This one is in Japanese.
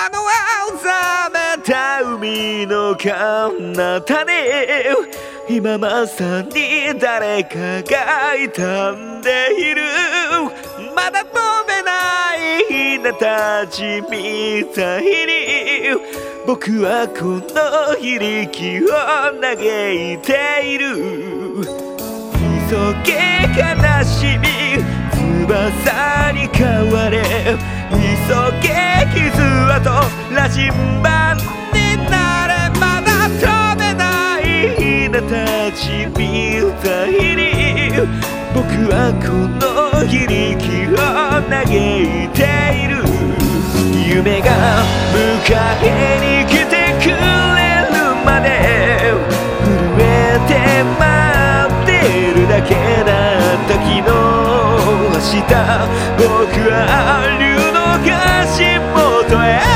あの青ざめた海の彼方で今まさに誰かが傷んでいる。まだ飛べないひなたちみたいに僕はこの非力を嘆いている。急げ悲しみ翼に変われ、急げ傷跡羅針盤になれ。まだ飛べないひなたちみたいに僕はこの非力を嘆いている。夢が迎えに来てくれるまで震えて待ってるだけだった昨日明日僕は竜の足元へ